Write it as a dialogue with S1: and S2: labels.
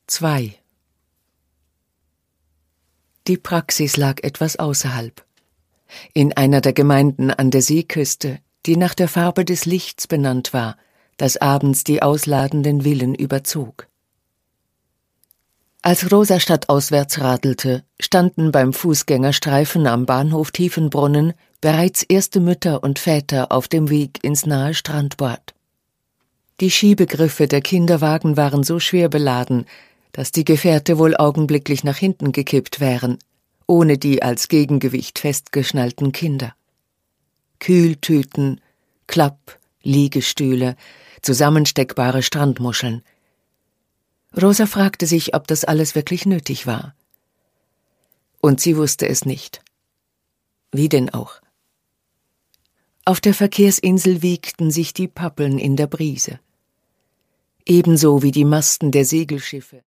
S1: 2. Die Praxis lag etwas außerhalb. In einer der Gemeinden an der Seeküste, die nach der Farbe des Lichts benannt war, das abends die ausladenden Villen überzog. Als Rosa stadtauswärts radelte, standen beim Fußgängerstreifen am Bahnhof Tiefenbrunnen bereits erste Mütter und Väter auf dem Weg ins nahe Strandbad. Die Schiebegriffe der Kinderwagen waren so schwer beladen, dass die Gefährte wohl augenblicklich nach hinten gekippt wären, ohne die als Gegengewicht festgeschnallten Kinder. Kühltüten, Liegestühle, zusammensteckbare Strandmuscheln. Rosa fragte sich, ob das alles wirklich nötig war. Und sie wusste es nicht. Wie denn auch? Auf der Verkehrsinsel wiegten sich die Pappeln in der Brise. Ebenso wie die Masten der Segelschiffe.